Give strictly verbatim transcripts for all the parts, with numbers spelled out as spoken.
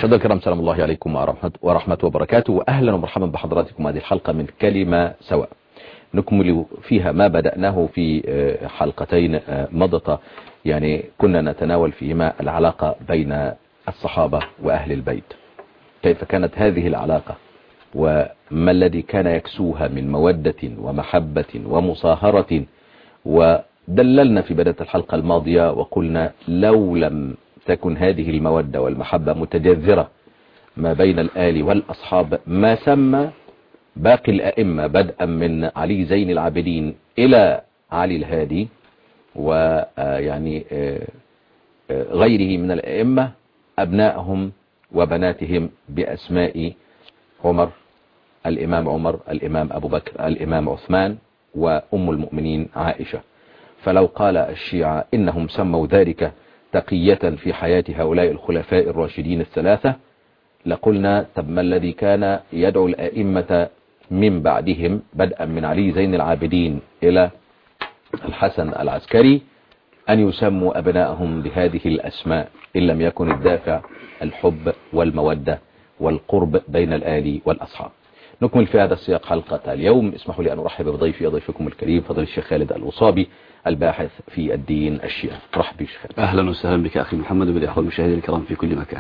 مشاهدينا الكرام، سلام الله عليكم ورحمة ورحمة وبركاته، وأهلا ومرحبا بحضراتكم. هذه الحلقة من كلمة سواء نكمل فيها ما بدأناه في حلقتين مضت، يعني كنا نتناول فيهما العلاقة بين الصحابة وأهل البيت، كيف كانت هذه العلاقة وما الذي كان يكسوها من مودة ومحبة ومصاهرة. ودللنا في بداية الحلقة الماضية وقلنا لو لم تكن هذه المودة والمحبة متجذرة ما بين الآل والأصحاب ما سمى باقي الأئمة بدءا من علي زين العابدين إلى علي الهادي ويعني غيره من الأئمة أبنائهم وبناتهم بأسماء عمر، الإمام عمر، الإمام أبو بكر، الإمام عثمان، وأم المؤمنين عائشة. فلو قال الشيعة إنهم سموا ذلك تقية في حياة هؤلاء الخلفاء الراشدين الثلاثة لقلنا طب ما الذي كان يدعو الأئمة من بعدهم بدءا من علي زين العابدين إلى الحسن العسكري أن يسموا أبنائهم بهذه الأسماء إن لم يكن الدافع الحب والمودة والقرب بين الآل والأصحاب. نكمل في هذا السياق حلقة اليوم. اسمحوا لي أن أرحب بضيفي ضيفكم الكريم فضل الشيخ خالد الوصابي الباحث في الدين الشيعي. مرحبا بك شيخ. أهلا وسهلا بك أخي محمد وبالأخوة المشاهدين الكرام في كل مكان.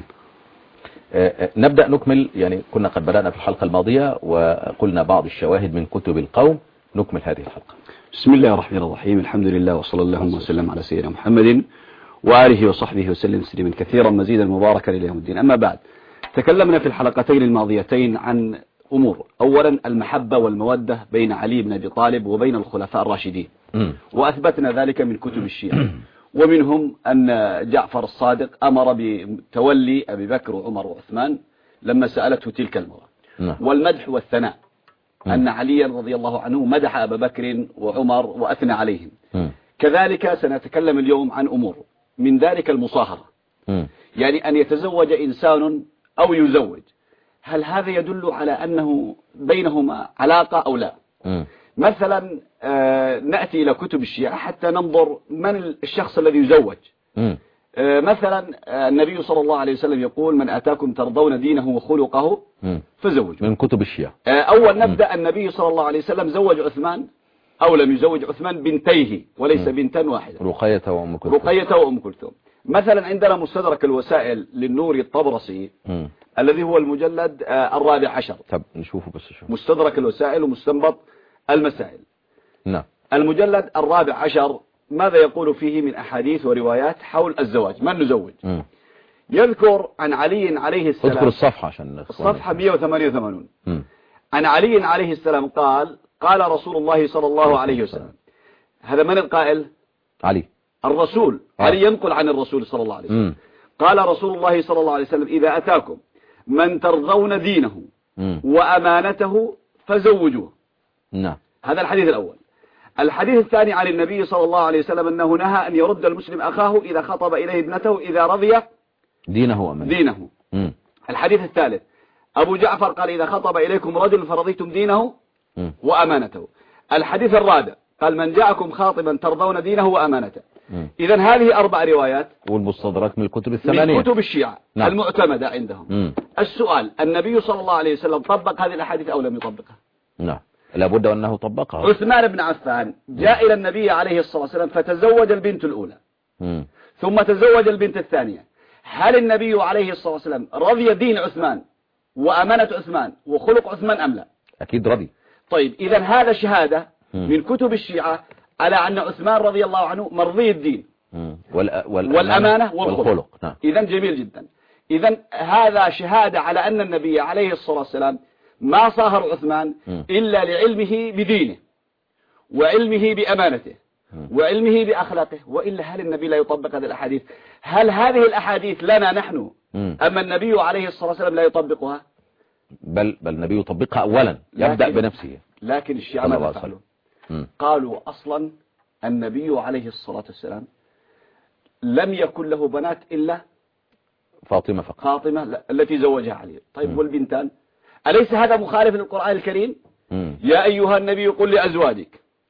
نبدأ نكمل، يعني كنا قد بدأنا في الحلقة الماضية وقلنا بعض الشواهد من كتب القوم. نكمل هذه الحلقة. بسم الله الرحمن الرحيم، الحمد لله وصلى الله وسلم على سيدنا محمد وآله وصحبه وسلم تسليما كثيرا مزيدا مباركا إلى يوم الدين. أما بعد، تكلمنا في الحلقتين الماضيتين عن أمور. أولا المحبة والمودة بين علي بن أبي طالب وبين الخلفاء الراشدين، م. وأثبتنا ذلك من كتب الشيعة، ومنهم أن جعفر الصادق أمر بتولي أبي بكر وعمر وعثمان لما سألته تلك المرة، م. والمدح والثناء، م. أن عليا رضي الله عنه مدح أبا بكر وعمر وأثنى عليهم. م. كذلك سنتكلم اليوم عن أمور من ذلك المصاهرة، م. يعني أن يتزوج إنسان أو يزوج، هل هذا يدل على أنه بينهما علاقة أو لا؟ م. مثلا آه نأتي إلى كتب الشيعة حتى ننظر من الشخص الذي يزوج. آه مثلا آه النبي صلى الله عليه وسلم يقول من أتاكم ترضون دينه وخلقه فزوج. من كتب الشيعة. آه أول نبدأ م. النبي صلى الله عليه وسلم زوج عثمان أو لم يزوج عثمان بنتيه وليس م. بنتا واحدة، رقية وأم كلثوم. رقية وأم كلثوم. مثلا عندنا مستدرك الوسائل للنوري الطبرسي م. الذي هو المجلد آه الرابع عشر. طب نشوفه بس شوف. مستدرك الوسائل ومستنبط المسائل. نعم. المجلد الرابع عشر ماذا يقول فيه من أحاديث وروايات حول الزواج، من نزوج؟ م. يذكر عن علي عليه السلام. اذكر الصفحة عشان الصفحة مئة وثمانية وثمانين. م. عن علي عليه السلام قال قال رسول الله صلى الله عليه وسلم. هذا من القائل؟ علي الرسول. آه. علي ينقل عن الرسول صلى الله عليه وسلم. م. قال رسول الله صلى الله عليه وسلم إذا أتاكم من ترضون دينه م. وأمانته فزوجوه. نعم. هذا الحديث الأول. الحديث الثاني عن النبي صلى الله عليه وسلم أنه نهى أن يرد المسلم أخاه إذا خطب إليه ابنته إذا رضي دينه وأمانته. دينه. م. الحديث الثالث أبو جعفر قال إذا خطب إليكم رجل فرضيتم دينه م. وأمانته. الحديث الرابع قال من جاءكم خاطبا ترضون دينه وأمانته. إذن هذه أربع روايات والمستدرك من الكتب الثمانية من كتب الشيعة. نعم. المعتمدة عندهم. م. السؤال النبي صلى الله عليه وسلم طبق هذه الأحاديث أو لم يطبقها؟ نعم، لابد أنه طبقها. عثمان بن عفان جاء م. إلى النبي عليه الصلاة والسلام فتزوج البنت الأولى م. ثم تزوج البنت الثانية. هل النبي عليه الصلاة والسلام رضي دين عثمان وأمانة عثمان وخلق عثمان أم لا؟ أكيد رضي. طيب إذن هذا شهادة م. من كتب الشيعة على أن عثمان رضي الله عنه مرضي الدين وال... والأمانة والخلق, والخلق. نعم. إذن جميل جدا. إذن هذا شهادة على أن النبي عليه الصلاة والسلام ما صاهر عثمان م. إلا لعلمه بدينه وعلمه بأمانته م. وعلمه بأخلاقه، وإلا هل النبي لا يطبق هذه الأحاديث؟ هل هذه الأحاديث لنا نحن م. أما النبي عليه الصلاة والسلام لا يطبقها؟ بل بل النبي يطبقها أولا، يبدأ بنفسه. لكن الشيعة ماذا فعلوا؟ قالوا أصلا النبي عليه الصلاة والسلام لم يكن له بنات إلا فاطمة فقط، فاطمة التي زوجها علي. طيب م. والبنتان أليس هذا مخالف للقرآن الكريم؟ م. يا أيها النبي قل لأزواجك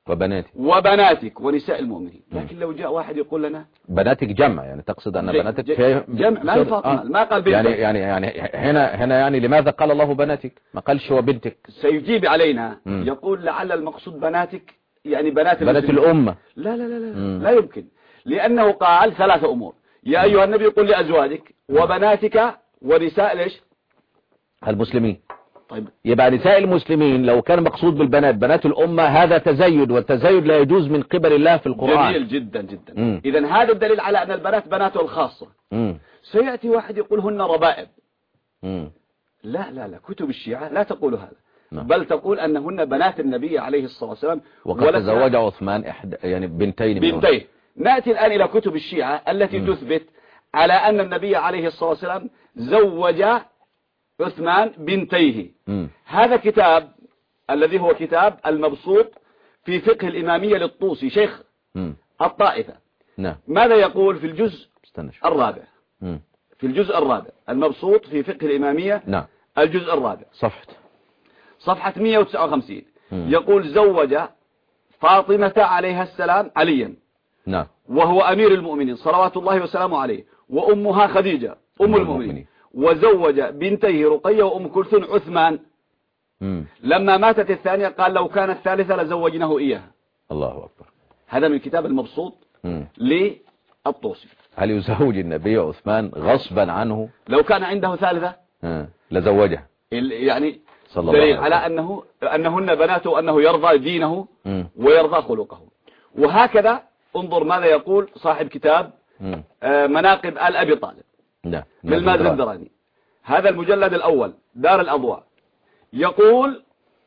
وبناتك وبناتك ونساء المؤمنين. لكن لو جاء واحد يقول لنا بناتك جمع، يعني تقصد أن بناتك في جمع، ما فاطمة، ما قال بنتك. يعني يعني يعني هنا هنا يعني لماذا قال الله بناتك ما قالش وبنتك؟ سيجيب علينا مم. يقول لعل المقصود بناتك يعني بنات بنات الأمة. لا لا لا لا, لا يمكن، لأنه قال ثلاثة أمور. يا أيها النبي قل لأزواجك وبناتك ونساء ليش المسلمين. طيب يبقى نساء المسلمين لو كان مقصود بالبنات بنات الأمة هذا تزايد، والتزايد لا يجوز من قبل الله في القرآن. جميل جدا جدا. إذن هذا الدليل على أن البنات بناته الخاصة. مم. سيأتي واحد يقول هن ربائب. مم. لا لا لا، كتب الشيعة لا تقول هذا. نعم. بل تقول أنهن بنات النبي عليه الصلاة والسلام، وقد تزوج عثمان إحدى يعني بنتين بنتين. نأتي الآن إلى كتب الشيعة التي مم. تثبت على أن النبي عليه الصلاة والسلام زوج عثمان بنتيه. مم. هذا كتاب الذي هو كتاب المبسوط في فقه الإمامية للطوسي شيخ مم. الطائفة. نعم. ماذا يقول في الجزء الرابع؟ مم. في الجزء الرابع المبسوط في فقه الإمامية. نعم. الجزء الرابع صفحة صفحة مئة وتسعة وخمسين. مم. يقول زوج فاطمة عليها السلام عليا. نعم. وهو أمير المؤمنين صلوات الله وسلامه عليه، وأمها خديجة أم المؤمنين، وزوج بنتيه رقية وأم كلثوم عثمان. مم. لما ماتت الثانية قال لو كانت الثالثة لزوجناه إياها. الله أكبر. هذا من كتاب المبسوط للطوسي. هل يزوج النبي عثمان غصبا عنه؟ لو كان عنده ثالثة آه. لزوجها، يعني دليل على أنه أنهن بناته وأنه يرضى دينه مم. ويرضى خلقه. وهكذا انظر ماذا يقول صاحب كتاب آه مناقب آل أبي طالب للمازندراني، هذا المجلد الأول دار الأضواء. يقول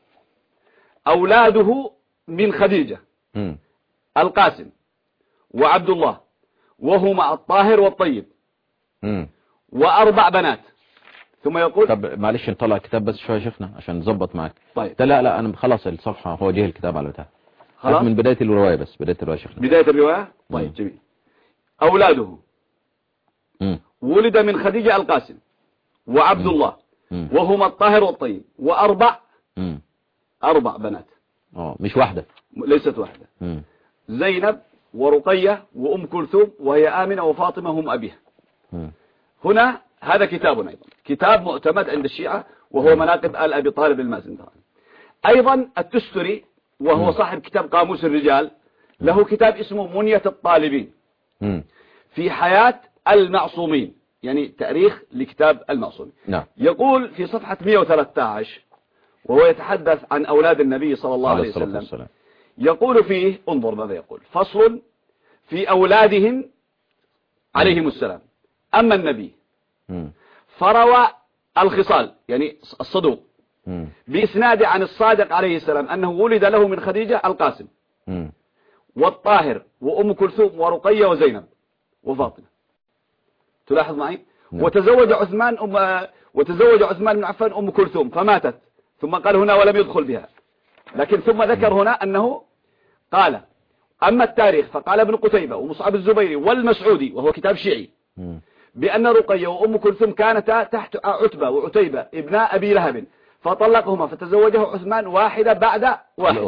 أولاده من خديجة م. القاسم وعبد الله، وهما الطاهر والطيب م. وأربع بنات. ثم يقول طب معلش نطلع الكتاب بس شوية شفنا عشان نظبط معك. طيب لا لا أنا خلاص الصفحة هو جه الكتاب على بتاعه خلاص من بداية الرواية، بس بداية الرواية شفنا بداية الرواية. طيب جميل. أولاده م. ولد من خديجة القاسم وعبد م. الله م. وهما الطاهر والطيب وأربع م. أربع بنات. اه مش واحدة، ليست واحدة. م. زينب ورقية وأم كلثوم وهي آمنة وفاطمة هم أبيها. م. هنا هذا كتاب أيضا كتاب معتمد عند الشيعة وهو مناقب آل أبي طالب المازندراني. أيضا التستري وهو م. صاحب كتاب قاموس الرجال له كتاب اسمه منية الطالبين م. في حياة المعصومين، يعني تاريخ لكتاب المعصومين. نعم. يقول في صفحة مئة وثلاثة عشر وهو يتحدث عن أولاد النبي صلى الله عليه وسلم والسلام. يقول فيه انظر ماذا يقول: فصل في أولادهم عليهم السلام. أما النبي م. فروى الخصال يعني الصدوق م. بإسناد عن الصادق عليه السلام أنه ولد له من خديجة القاسم م. والطاهر وأم كلثوم ورقية وزينب وفاطمة. تلاحظ معي؟ نعم. وتزوج عثمان أم وتزوج عثمان بن عفان أم كلثوم فماتت، ثم قال هنا ولم يدخل بها، لكن ثم ذكر هنا أنه قال أما التاريخ فقال ابن قتيبة ومصعب الزبيري والمسعودي وهو كتاب شيعي بأن رقية وأم كلثوم كانتا تحت عتبة وعتيبة ابناء أبي لهب فطلقهما فتزوجه عثمان واحدة بعد واحد.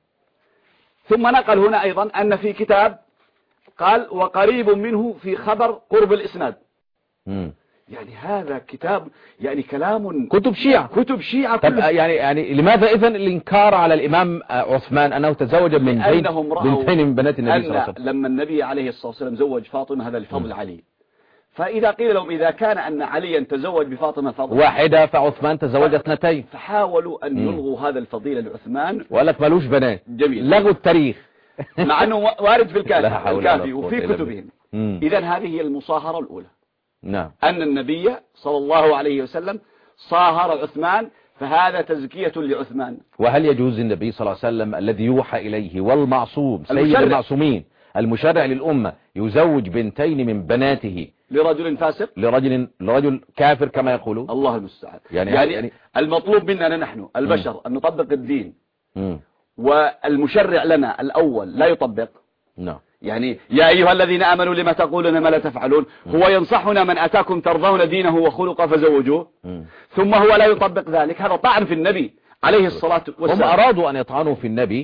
ثم نقل هنا أيضا أن في كتاب قال وقريب منه في خبر قرب الإسناد. مم. يعني هذا كتاب يعني كلام كتب شيعة كتب شيعة. طب يعني يعني لماذا إذن الإنكار على الإمام عثمان أنه تزوج من بنتين بنتين من بنات النبي صلى الله عليه وسلم؟ لما النبي عليه الصلاة والسلام زوج فاطمة هذا لفضل مم. علي، فإذا قيل لهم إذا كان أن عليا تزوج بفاطمة فضل واحدة فعثمان تزوج اثنتين، فحاولوا أن يلغوا هذا الفضيلة لعثمان وقال لك مالوش بنات. جميل. لغوا التاريخ مع أنه وارد في الكافي, الكافي وفي كتبهم. إذا هذه هي المصاهرة الأولى. نعم. أن النبي صلى الله عليه وسلم صاهر عثمان، فهذا تزكية لعثمان. وهل يجوز النبي صلى الله عليه وسلم الذي يوحى إليه والمعصوم سيد المعصومين المشرع للأمة يزوج بنتين من بناته لرجل فاسق لرجل لرجل كافر كما يقولون؟ الله المستعان. يعني, يعني, يعني المطلوب مننا نحن البشر م. أن نطبق الدين م. والمشرع لنا الأول لا يطبق. نعم. يعني يا أيها الذين آمنوا لما تقولون ما لا تفعلون. م. هو ينصحنا من أتاكم ترضون دينه وخلقه فزوجوه، م. ثم هو لا يطبق ذلك. هذا طعن في النبي عليه الصلاة والسلام. هم أرادوا أن يطعنوا في النبي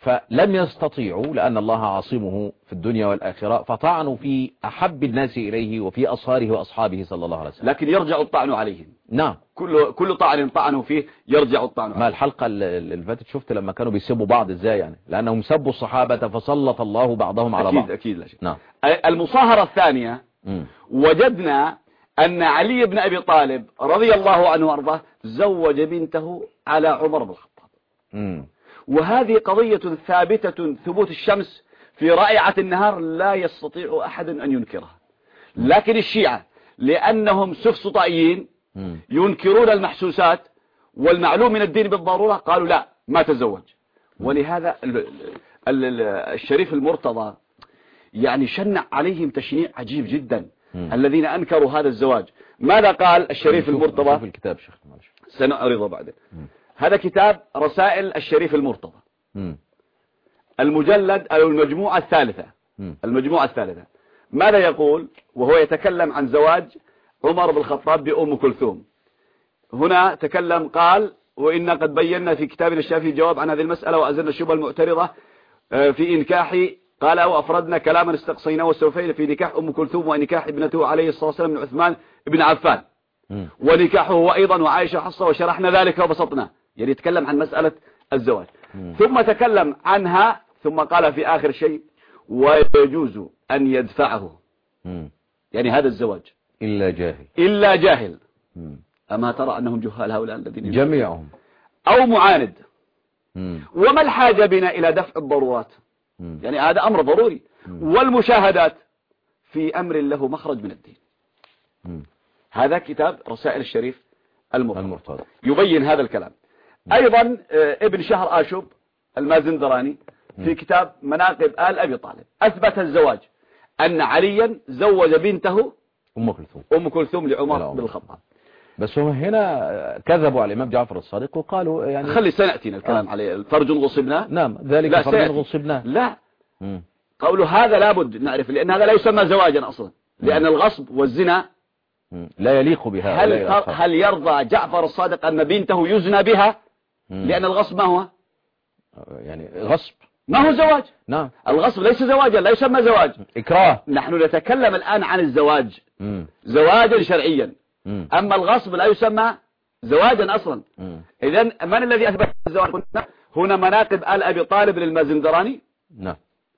فلم يستطيعوا لأن الله عاصمه في الدنيا والآخرة، فطعنوا في أحب الناس إليه وفي أصهاره وأصحابه صلى الله عليه وسلم. لكن يرجع الطعن عليهم. نعم. كل كل طعن طعنوا فيه يرجع الطعن عليهم. ما الحلقة اللي فاتت شفت لما كانوا بيسبوا بعض ازاي يعني، لأنهم سبوا الصحابة فسلط الله بعضهم على أكيد بعض. أكيد لا شيء. نعم. المصاهرة الثانية م. وجدنا أن علي بن أبي طالب رضي الله عنه وارضاه زوج بنته على عمر بن الخطاب. م. وهذه قضية ثابتة ثبوت الشمس في رائعة النهار لا يستطيع أحد أن ينكرها. لكن الشيعة لأنهم سفسطائيين ينكرون المحسوسات والمعلوم من الدين بالضرورة قالوا لا ما تزوج. ولهذا الشريف المرتضى يعني شنع عليهم تشنيع عجيب جدا الذين أنكروا هذا الزواج. ماذا قال الشريف المرتضى؟ في الكتاب شيخ سنعرضه بعد. هذا كتاب رسائل الشريف المرتضى المجلد أو المجموعة الثالثة. المجموعة الثالثة ماذا يقول وهو يتكلم عن زواج عمر بن الخطاب بأم كلثوم؟ هنا تكلم قال: وإنا قد بينا في كتابنا الشافي جواب عن هذه المسألة وأزلنا الشبهة المعترضة في إنكاح، قال: وأفردنا كلاما استقصيناه والسوفين في نكاح أم كلثوم ونكاح ابنته عليه الصلاة والسلام من عثمان بن عفان ونكاحه هو أيضا وعائشة حصة وشرحنا ذلك وبسطنا. يعني يتكلم عن مسألة الزواج ثم تكلم عنها ثم قال في آخر شيء: ويجوز أن يدفعه. يعني هذا الزواج إلا جاهل إلا جاهل. أما ترى أنهم جهال هؤلاء الذين جميعهم أو معاند. مم. وما الحاجة بنا إلى دفع الضرورات؟ مم. يعني هذا أمر ضروري. مم. والمشاهدات في أمر له مخرج من الدين. مم. هذا كتاب رسائل الشريف المرتضى يبين هذا الكلام. مم. أيضا ابن شهر آشوب المازندراني في كتاب مناقب آل أبي طالب أثبت الزواج أن عليا زوج بنته أم كلثوم أم كلثوم لعمر بن الخطاب. بس هم هنا كذبوا على الإمام جعفر الصادق وقالوا يعني خلي سنأتينا الكلام آه. عليه الفرج غصبناه. نعم ذلك فرج غصبناه. لا مم. قولوا هذا لابد نعرف لأن هذا لا يسمى زواجا أصلا لأن مم. الغصب والزنا مم. لا يليق بها. هل, هل يرضى جعفر الصادق أن بنته يزنى بها؟ مم. لأن الغصب ما هو يعني غصب ما هو زواج. نعم الغصب ليس زواجا لا يسمى زواج إكراه. نحن نتكلم الآن عن الزواج مم. زواجا شرعيا. مم. أما الغصب لا يسمى زواجا أصلا. إذن من الذي أثبت الزواج؟ هنا مناقب آل أبي طالب للمازندراني. نعم.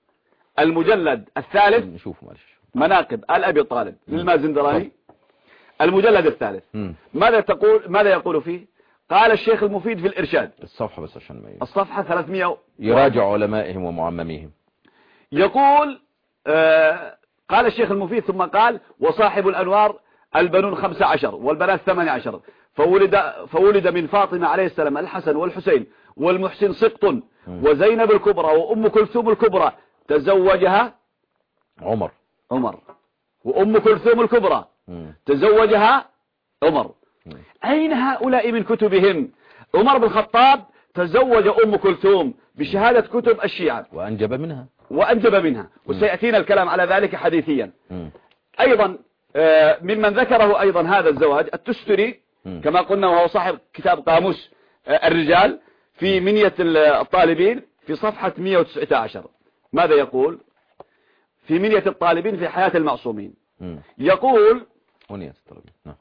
المجلد الثالث نشوف معلش مناقب آل أبي طالب للمازندراني المجلد الثالث. مم. ماذا تقول ماذا يقول فيه؟ قال الشيخ المفيد في الإرشاد الصفحة بس عشان ما الصفحة ثلاثمائة يراجع علمائهم ومعمميهم. يقول آه قال الشيخ المفيد ثم قال: وصاحب الأنوار البنون خمسة عشر والبنات ثمانية عشر فولد, فولد من فاطمة عليه السلام الحسن والحسين والمحسن سقط وزينب الكبرى وأم كلثوم الكبرى تزوجها عمر عمر وأم كلثوم الكبرى م. تزوجها عمر. م. أين هؤلاء من كتبهم؟ عمر بن الخطاب تزوج أم كلثوم بشهادة كتب الشيعة وأنجب منها وأنجب منها وسيأتينا الكلام على ذلك حديثيا. م. أيضا ممن ذكره أيضا هذا الزواج التستري م. كما قلنا وهو صاحب كتاب قاموس الرجال في منية الطالبين في صفحة مئة وتسعة عشر. ماذا يقول في منية الطالبين في حياة المعصومين؟ م. يقول منية الطالبين نعم.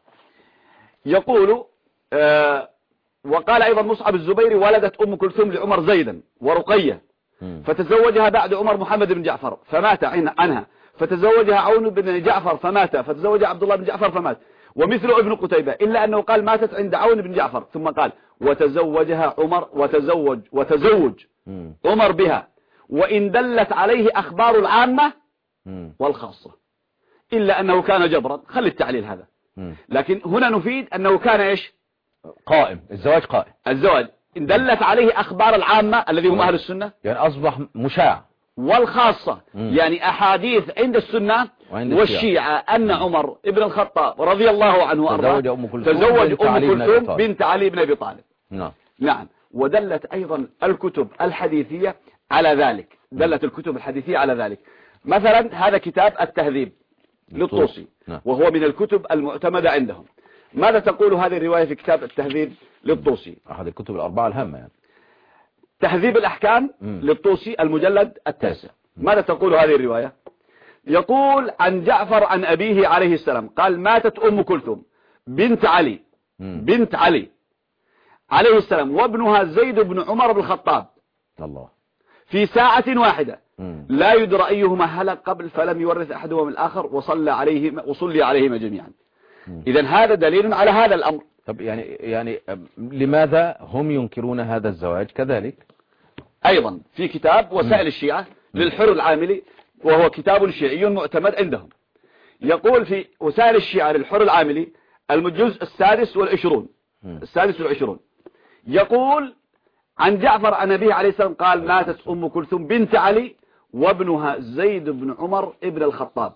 يقول آه وقال أيضا مصعب الزبيري: ولدت أم كلثوم لعمر زيدا ورقية م. فتزوجها بعد عمر محمد بن جعفر فمات عنها فتزوجها عون بن جعفر فمات فتزوجها عبد الله بن جعفر فمات ومثل ابن قتيبة إلا أنه قال ماتت عند عون بن جعفر ثم قال وتزوجها عمر وتزوج وتزوج م. عمر بها وإن دلت عليه أخبار العامة م. والخاصة إلا أنه كان جبرا. خلي التعليل هذا م. لكن هنا نفيد أنه كان إيش قائم الزواج قائم الزواج إن دلت عليه أخبار العامة الذي هم أهل السنة يعني أصبح مشاع والخاصة مم. يعني أحاديث عند السنة والشيعة أن عمر ابن الخطاب رضي الله عنه وأرضاه تزوج أم كلثوم, تزوج أم كلثوم بنت علي بن أبي طالب. نعم نعم. ودلت أيضا الكتب الحديثية على ذلك دلت الكتب الحديثية على ذلك. مثلا هذا كتاب التهذيب للطوسي نعم. وهو من الكتب المعتمدة عندهم. ماذا تقول هذه الرواية في كتاب التهذيب للطوسي؟ أحد الكتب الأربعة الهامة يعني. تهذيب الأحكام مم. للطوسي المجلد التاسع. ماذا تقول هذه الرواية؟ يقول عن جعفر عن أبيه عليه السلام قال ماتت أم كلثوم بنت علي مم. بنت علي عليه السلام وابنها زيد بن عمر بن الخطاب الله. في ساعة واحدة مم. لا يدرى أيهما هلك قبل فلم يورث أحدهما من الآخر وصلى عليهما وصلي عليهما جميعا. إذن هذا دليل على هذا الأمر. طب يعني يعني لماذا هم ينكرون هذا الزواج كذلك؟ أيضا في كتاب وسائل الشيعة للحر العاملي وهو كتاب شيعي معتمد عندهم، يقول في وسائل الشيعة للحر العاملي الجزء السادس والعشرون السادس والعشرون يقول عن جعفر عن أبيه عليه السلام قال ماتت أم كلثوم بنت علي وابنها زيد بن عمر ابن الخطاب.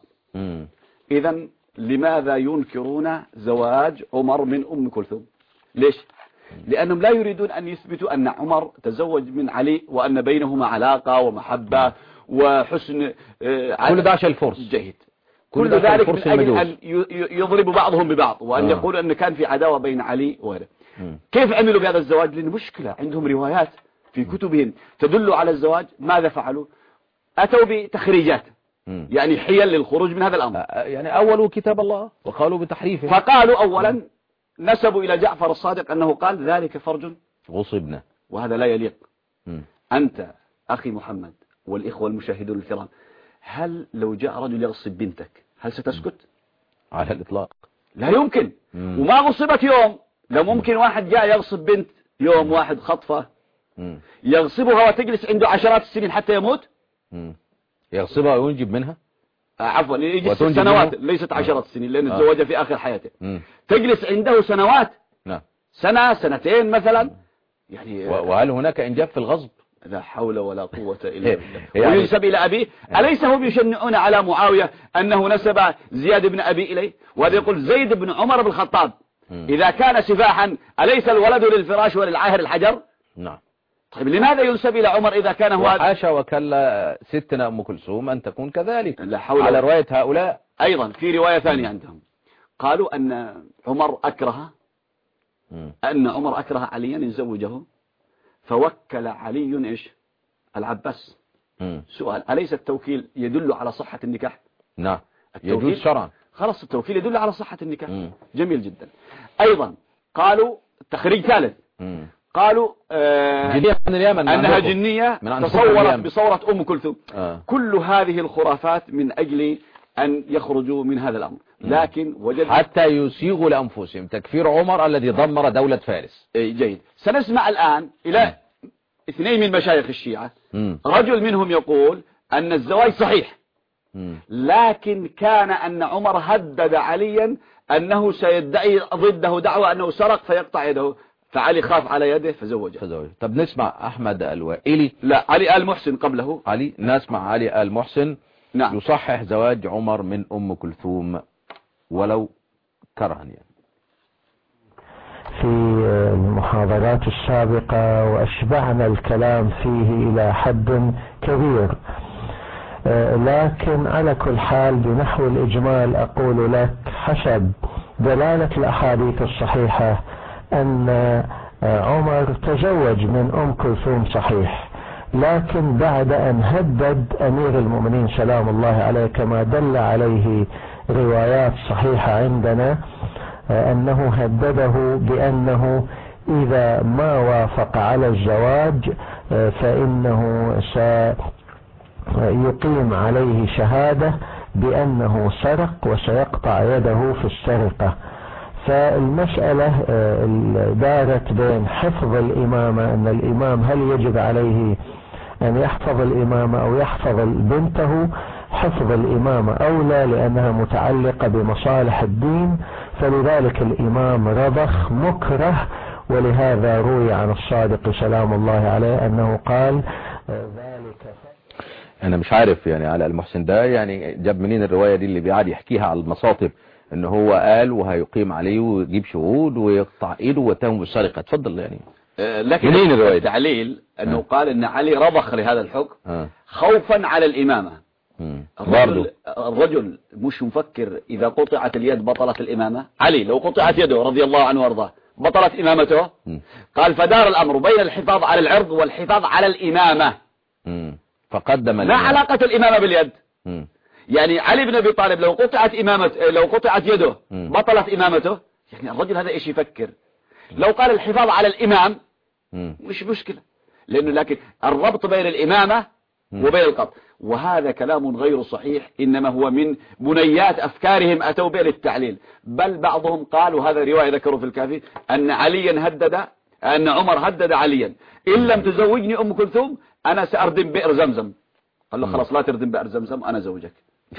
إذن لماذا ينكرون زواج عمر من أم كلثوم؟ ليش؟ لأنهم لا يريدون أن يثبتوا أن عمر تزوج من علي وأن بينهما علاقة ومحبة وحسن كل ده عشان الفرس. جيد. كل ذلك من أجل أن يضرب بعضهم ببعض وأن آه. يقولوا أن كان في عداوة بين علي وغيره. كيف عملوا بهذا الزواج؟ لأن مشكلة عندهم روايات في كتبهم تدل على الزواج. ماذا فعلوا؟ أتوا بتخريجات يعني حيل للخروج من هذا الأمر. يعني أولوا كتاب الله وقالوا بتحريفه. فقالوا أولا نسبوا إلى جعفر الصادق أنه قال ذلك فرج غصبنا وهذا لا يليق. م. أنت أخي محمد والإخوة المشاهدون الكرام هل لو جاء رجل يغصب بنتك هل ستسكت؟ على الإطلاق لا يمكن. م. وما غصبت يوم. لو ممكن واحد جاء يغصب بنت يوم م. واحد خطفة م. يغصبها وتجلس عنده عشرات السنين حتى يموت. م. يغصبها وينجب منها آه عفوا يجلس سنوات منه؟ ليست عشرات السنين لأن آه. تزوجها في آخر حياته. م. تجلس عنده سنوات. نعم. سنة سنتين مثلا. يعني وهل هناك إنجاب في الغصب؟ لا حول ولا قوة إلا بالله. يعني وينسب إلى أبيه. أليس هم يشنعون على معاوية أنه نسب زياد بن أبي إليه؟ وهذا يقول زيد بن عمر بن الخطاب إذا كان سفاحا أليس الولد للفراش وللعاهر الحجر؟ نعم. طيب لماذا ينسب إلى عمر إذا كان هو وحاشا وكلا ستنا أم كلثوم أن تكون كذلك لا حول على رواية هؤلاء. أيضا في رواية ثانية عندهم قالوا أن عمر أكره أن عمر أكره عليا يزوجه فوكل علي إيش العباس. مم. سؤال أليس التوكيل يدل على صحة النكاح؟ نعم يجوز شرعا. خلاص التوكيل يدل على صحة النكاح. مم. جميل جدا. أيضا قالوا تخريج ثالث مم. قالوا آه جنية من اليمن أنها جنية تصورت بصورة أم كلثوم. آه. كل هذه الخرافات من أجل أن يخرجوا من هذا الأمر. لكن وجد حتى يسيغوا لأنفسهم تكفير عمر الذي دمر دولة فارس. جيد. سنسمع الآن إلى م. اثنين من مشايخ الشيعة. م. رجل منهم يقول أن الزواج صحيح م. لكن كان أن عمر هدد عليا أنه سيدعي ضده دعوة أنه سرق فيقطع يده فعلي خاف على يده فزوجه. فزوجه. طب نسمع أحمد الوائلي. لا علي آل محسن قبله. علي نسمع علي آل محسن. نعم. يصحح زواج عمر من أم كلثوم ولو كرها يعني. في المحاضرات السابقة وأشبعنا الكلام فيه إلى حد كبير، لكن على كل حال بنحو الإجمال أقول لك حسب دلالة الأحاديث الصحيحة أن عمر تزوج من أم كلثوم صحيح، لكن بعد أن هدد أمير المؤمنين سلام الله عليه كما دل عليه روايات صحيحة عندنا أنه هدده بأنه إذا ما وافق على الزواج فإنه سيقيم عليه شهادة بأنه سرق وسيقطع يده في السرقة. فالمسألة دارت بين حفظ الإمامة، أن الإمام هل يجب عليه أن يحفظ الإمامة أو يحفظ بنته. حفظ الإمامة أولى لأنها متعلقة بمصالح الدين، فلذلك الإمام رضخ مكره، ولهذا روي عن الصادق سلام الله عليه أنه قال ذلك. أنا مش عارف يعني على المحسن ده يعني جاب منين الرواية دي اللي بيقعد يحكيها على المصاطب ان هو قال وهيقيم عليه ويجيب شهود ويقطع ايده ويتهم بالسرقة. اتفضل يعني. أه لكن منين الرواية؟ التعليل انه أه. قال ان علي رضخ لهذا الحكم أه. خوفا على الامامة. الرجل, الرجل مش مفكر اذا قطعت اليد بطلت الامامة. علي لو قطعت يده رضي الله عنه وارضاه بطلت إمامته. م. قال فدار الأمر بين الحفاظ على العرض والحفاظ على الإمامة. م. فقدم ما الإمام. علاقة الإمامة باليد؟ م. يعني علي بن أبي طالب لو قطعت إمامة لو قطعت يده م. بطلت إمامته. يعني الرجل هذا إيش يفكر؟ لو قال الحفاظ على الإمام م. مش مشكلة، لأنه لكن الربط بين الإمامة وبين القبض، وهذا كلام غير صحيح، إنما هو من بنيات أفكارهم أتوا به للتعليل. بل بعضهم قال، وهذا رواية ذكروا في الكافي، أن عليا هدد أن عمر هدد عليا إن لم تزوجني أم كلثوم أنا سأردم بئر زمزم. قال له خلاص لا تردم بئر زمزم أنا زوجك.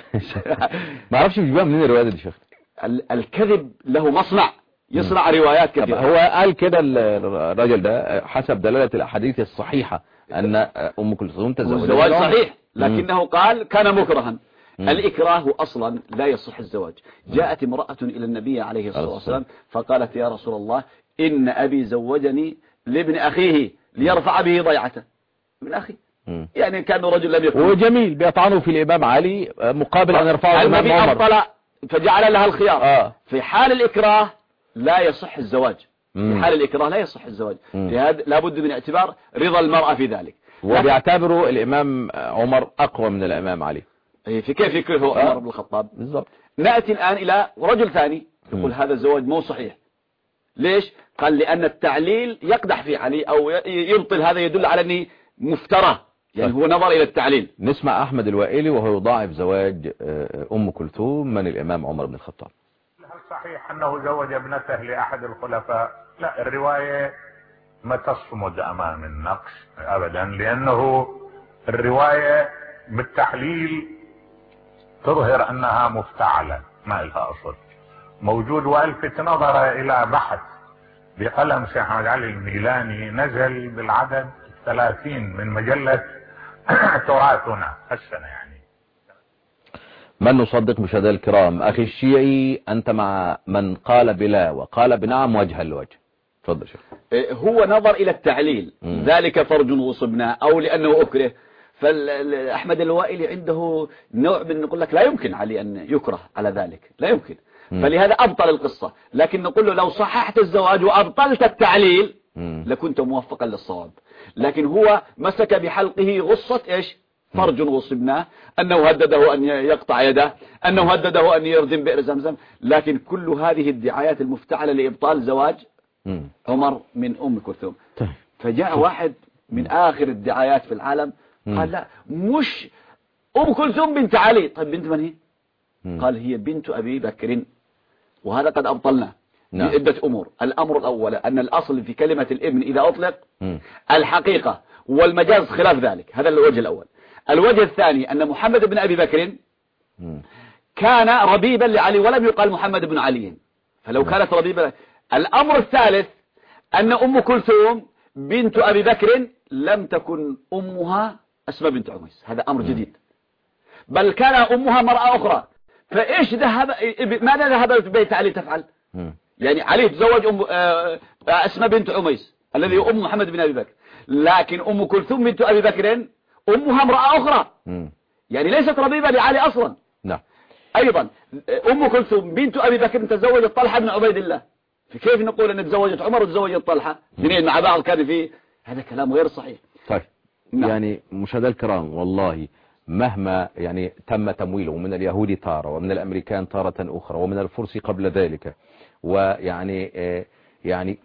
ما أعرفش بيجيبها منين الرواية دي شيخ. الكذب له مصنع، يصنع روايات كثيرة. هو قال كده الراجل ده حسب دلالة الأحاديث الصحيحة أن أم كلثوم تزوجت. الزواج صحيح، لكنه قال كان مكرها. الإكراه أصلا لا يصح الزواج. جاءت امرأة إلى النبي عليه الصلاة والسلام فقالت يا رسول الله إن أبي زوجني لابن أخيه ليرفع به ضيعته. ابن أخي يعني كان رجل لم يكن وجميل بيطعنوا في الإمام علي مقابل أن يرفعه الإمام النبي عمر، أبطل فجعل لها الخيار. آه. في حال الإكراه لا يصح الزواج. مم. في حال الإكراه لا يصح الزواج، لهذا لابد من اعتبار رضا المرأة في ذلك. وبيعتبروا الإمام عمر أقوى من الإمام علي. في كيف في كيف هو عمر بن الخطاب بالضبط. نأتي الآن إلى رجل ثاني يقول مم. هذا الزواج مو صحيح. ليش؟ قال لأن التعليل يقدح في علي أو يبطل، هذا يدل على أنه مفترى، يعني هو نظر إلى التعليل. نسمع أحمد الوائلي وهو يضاعف زواج أم كلثوم من الإمام عمر بن الخطاب. هل صحيح أنه زوج ابنته لأحد الخلفاء؟ لا، الرواية ما تصمد أمام النقش أبدا، لأنه الرواية بالتحليل تظهر أنها مفتعلة ما لها أصل موجود. وألفت نظر إلى بحث بقلم شيخ أحمد علي الميلاني نزل بالعدد ثلاثين من مجلة تراثنا السنة. يعني من نصدق مشاهدينا الكرام؟ أخي الشيعي أنت مع من قال بلا وقال بنعم وجها لوجه. تفضل شيخ. هو نظر إلى التعليل م. ذلك فرج وصبنا أو لأنه أكره. فأحمد الوائلي عنده نوع من نقول لك لا يمكن علي أن يكره على ذلك، لا يمكن. م. فلهذا أبطل القصة. لكن نقول له لو صححت الزواج وأبطلت التعليل م. لكنت موفقا للصواب. لكن هو مسك بحلقه غصة إيش؟ فرج وصبناه، أنه هدده أن يقطع يده، أنه هدده أن يردم بئر زمزم. لكن كل هذه الدعايات المفتعلة لإبطال زواج م. عمر من أم كلثوم. فجاء واحد من آخر الدعايات في العالم قال لا مش أم كلثوم بنت علي. طيب بنت من هي؟ قال هي بنت أبي بكر، وهذا قد أبطلناه بعدة أمور. الأمر الأول أن الأصل في كلمة الابن إذا أطلق الحقيقة، والمجاز خلاف ذلك. هذا الوجه الأول. الوجه الثاني أن محمد بن أبي بكر كان ربيبا لعلي ولم يقال محمد بن علي، فلو كانت ربيبا. الأمر الثالث أن أم كلثوم بنت أبي بكر لم تكن أمها أسماء بنت عميس، هذا أمر جديد. بل كان أمها مرأة أخرى. فإيش ذهب ماذا ذهب بيت علي تفعل؟ يعني علي تزوج أم أسماء بنت عميس الذي أم محمد بن أبي بكر، لكن أم كلثوم بنت أبي بكر أمها امرأة أخرى، يعني ليست ربيبة لعلي أصلا. نعم. أيضا أم كلثوم بنت أبي بكر تزوجت طلحة بن عبيد الله، فكيف نقول أن تزوجت عمر وتزوجت طلحة اثنين مع بعض؟ كان فيه هذا كلام غير صحيح. طيب نعم. يعني مشاهدينا الكرام والله مهما يعني تم تمويله من اليهود تارة ومن الأمريكان تارة أخرى ومن الفرس قبل ذلك، ويعني يعني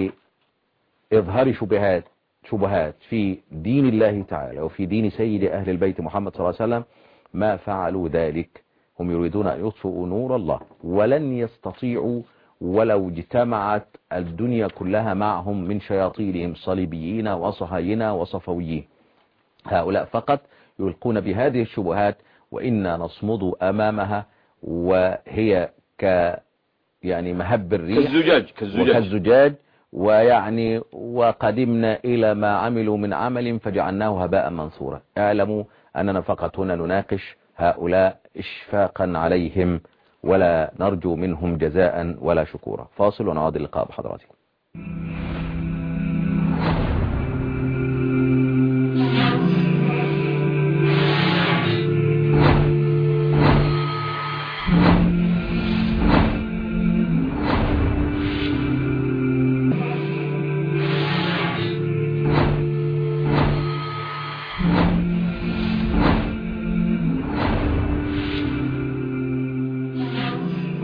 لإظهار شبهات شبهات في دين الله تعالى وفي دين سيد أهل البيت محمد صلى الله عليه وسلم، ما فعلوا ذلك. هم يريدون أن يطفئوا نور الله، ولن يستطيعوا ولو اجتمعت الدنيا كلها معهم من شياطينهم صليبيين وصهاينة وصفويين. هؤلاء فقط يلقون بهذه الشبهات وإنا نصمد أمامها، وهي ك يعني مهب الريح كالزجاج كالزجاج, كالزجاج ويعني وقدمنا إلى ما عملوا من عمل فجعلناه هباء منثورا. اعلموا أننا فقط هنا نناقش هؤلاء إشفاقا عليهم ولا نرجو منهم جزاء ولا شكورا. فاصل ونعود اللقاء بحضراتكم.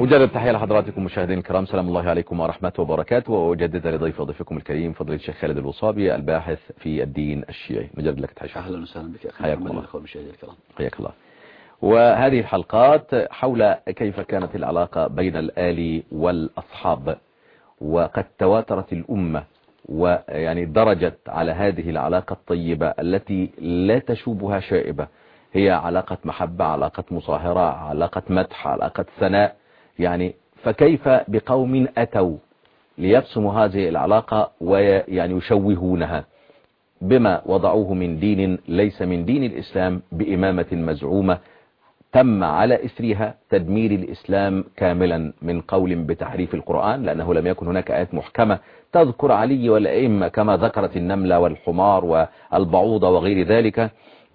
مجدد تحية لحضراتكم مشاهدين الكرام، سلام الله عليكم ورحمته وبركاته، وأجدد لضيف ضيفكم الكريم فضيلة الشيخ خالد الوصابي الباحث في الدين الشيعي. مجدد لك تحية. أهلا وسهلا بك أخي حياكم محمد الله. المشاهدين الكرام. حياك الله. وهذه الحلقات حول كيف كانت العلاقة بين الآل والأصحاب، وقد تواترت الأمة ويعني درجت على هذه العلاقة الطيبة التي لا تشوبها شائبة. هي علاقة محبة، علاقة مصاهرة، علاقة مدح، علاقة ثناء. يعني فكيف بقوم أتوا ليبصموا هذه العلاقة ويعني يشوهونها بما وضعوه من دين ليس من دين الإسلام، بإمامة مزعومة تم على إثرها تدمير الإسلام كاملا، من قول بتحريف القرآن لأنه لم يكن هناك آيات محكمة تذكر علي والأئمة كما ذكرت النملة والحمار والبعوضة وغير ذلك.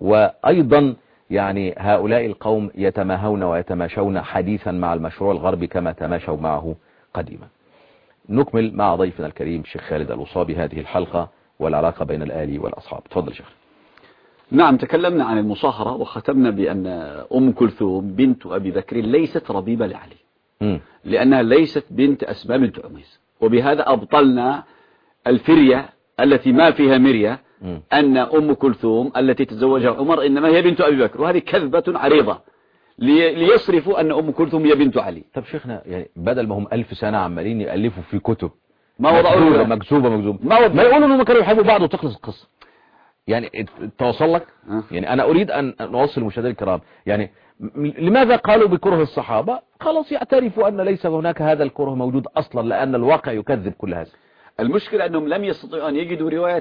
وأيضا يعني هؤلاء القوم يتماهون ويتماشون حديثا مع المشروع الغربي كما تماشوا معه قديما. نكمل مع ضيفنا الكريم الشيخ خالد الوصابي هذه الحلقة والعلاقة بين الآل والأصحاب. تفضل شيخ. نعم، تكلمنا عن المصاهرة وختمنا بأن أم كلثوم بنت أبي بكر ليست ربيبة لعلي، م. لأنها ليست بنت أسماء بنت عميس، وبهذا أبطلنا الفرية التي ما فيها مرية م. أن أم كلثوم التي تزوجها عمر إنما هي بنت أبي بكر، وهذه كذبة عريضة لي ليصرفوا أن أم كلثوم هي بنت علي. طب شيخنا، يعني بدل ما هم ألف سنة عمالين يألفوا في كتب ما وضعوا مكذوبة مكذوبة ما, ما يقولوا أنهم كانوا يحبوا بعض وتخلص القصة. يعني توصل لك؟ يعني أنا أريد أن نوصل المشاهدين الكرام، يعني لماذا قالوا بكره الصحابة؟ خلاص يعترفوا أن ليس هناك هذا الكره موجود أصلا، لأن الواقع يكذب كل هذا. المشكلة أنهم لم يستطيعوا أن يجدوا رواية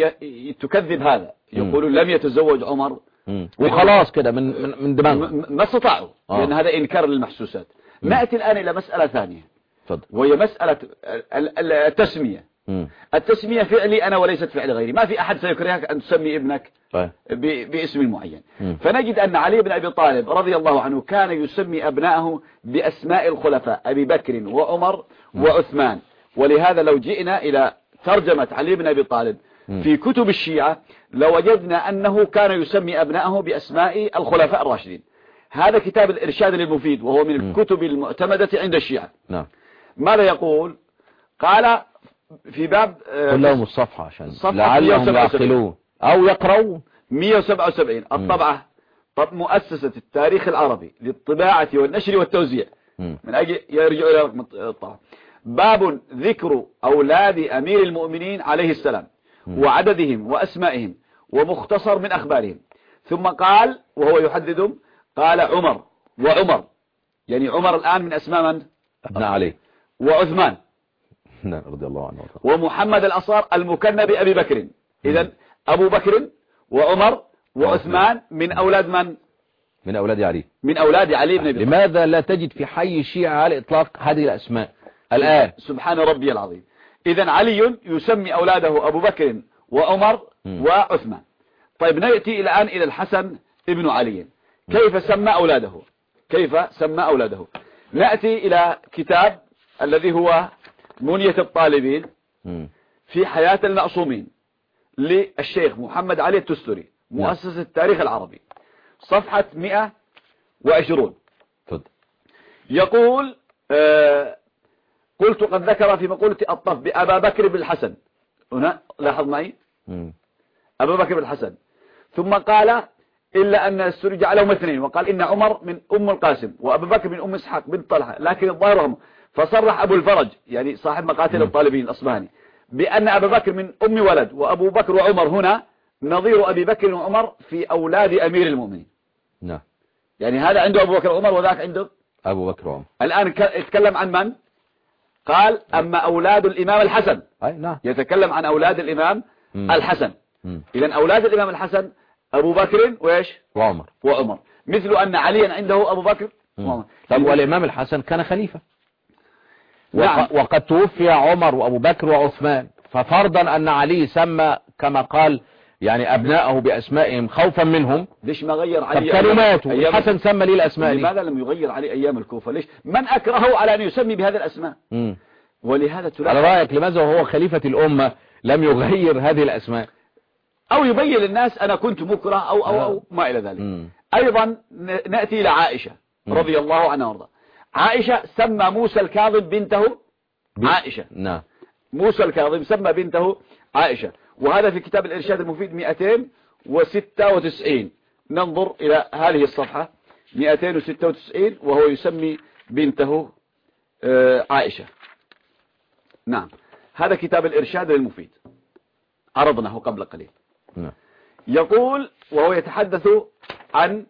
تكذب هذا، يقولوا لم يتزوج عمر وخلاص كده من من دماغهم، ما استطاعوا، آه. لأن هذا إنكار للمحسوسات. مم. نأتي الآن إلى مسألة ثانية، فضل. وهي مسألة التسمية. مم. التسمية فعلي أنا وليست فعل غيري، ما في أحد سيكرهك أن تسمي ابنك طيب. باسم معين. مم. فنجد أن علي بن أبي طالب رضي الله عنه كان يسمي أبنائه بأسماء الخلفاء أبي بكر وعمر مم. وعثمان، ولهذا لو جئنا إلى ترجمة علي بن أبي طالب مم. في كتب الشيعة لوجدنا أنه كان يسمي أبنائه بأسماء الخلفاء الراشدين. هذا كتاب الإرشاد للمفيد، وهو من الكتب المعتمدة عند الشيعة. نعم. ماذا يقول؟ قال في باب قل لهم الصفحة عشان لعلهم يعقلون أو يقرؤون. مئة وسبعة وسبعين الطبعة، طب مؤسسة التاريخ العربي للطباعة والنشر والتوزيع، مم. من أجل يرجع إلى رقم الطبعة. باب ذكر أولاد أمير المؤمنين عليه السلام مم. وعددهم وأسمائهم ومختصر من أخبارهم. ثم قال وهو يحددهم، قال عمر وعمر، يعني عمر الآن من أسماء من؟ ابن علي. وعثمان رضي الله عنه. ومحمد الأصغر المكنى بأبي بكر. إذن أبو بكر وعمر وعثمان من أولاد من؟ من أولاد علي. من أولاد علي بن أبي. لماذا لا تجد في حي الشيعة على الإطلاق هذه الأسماء الآن؟ سبحان ربي العظيم. إذن علي يسمي أولاده أبو بكر وعمر م. وعثمان. طيب نأتي الآن إلى الحسن ابن علي، كيف سمى أولاده؟ كيف سمى أولاده؟ نأتي إلى كتاب الذي هو منية الطالبين في حياة المعصومين للشيخ محمد علي التستري، مؤسسة التاريخ العربي، صفحة مئة وعشرون. يقول آه قلت قد ذكر في مقولة الطف بأبا بكر بن الحسن، هنا لاحظ معي أبا بكر بن الحسن، ثم قال إلا أن السوري جعلهم اثنين، وقال إن عمر من أم القاسم وأبو بكر من أم إسحاق بنت طلحة، لكن الظاهر فصرح أبو الفرج يعني صاحب مقاتل الطالبين الأصبهاني بأن أبا بكر من أم ولد، وأبو بكر وعمر هنا نظير أبي بكر وعمر في أولاد أمير المؤمنين. نعم. يعني هذا عنده أبو بكر وعمر وذاك عنده أبو بكر وعمر. الآن يتكلم عن من؟ قال أما أولاد الإمام الحسن. أي نعم. يتكلم عن أولاد الإمام مم. الحسن. إذن أولاد الإمام الحسن أبو بكر وإيش؟ وعمر. وعمر، مثل أن عليا عنده أبو بكر وعمر. طب والإمام الحسن كان خليفة. نعم. وقد توفي عمر وأبو بكر وعثمان، ففرضا أن علي سمى كما قال يعني أبنائه بأسمائهم خوفا منهم. ليش ما غير علي كلماته؟ الحسن سمى لي الأسماء. لماذا لم يغير علي أيام الكوفة؟ ليش من أكرهه على أن يسمي بهذه الأسماء؟ مم. ولهذا تلاحظ على رأيك لماذا وهو خليفة الأمة لم يغير هذه الأسماء؟ أو يبين للناس أنا كنت مكره أو, أو, أو ما إلى ذلك. مم. أيضا نأتي إلى عائشة رضي الله عنها وارضاها. عائشة سمى موسى الكاظم بنته ب... عائشة. نعم. موسى الكاظم سمى بنته عائشة، وهذا في كتاب الإرشاد المفيد مئتين وستة وتسعين. ننظر إلى هذه الصفحة مئتين وستة وتسعين، وهو يسمي بنته عائشة. نعم، هذا كتاب الإرشاد المفيد، عرضناه قبل قليل. نعم. يقول وهو يتحدث عن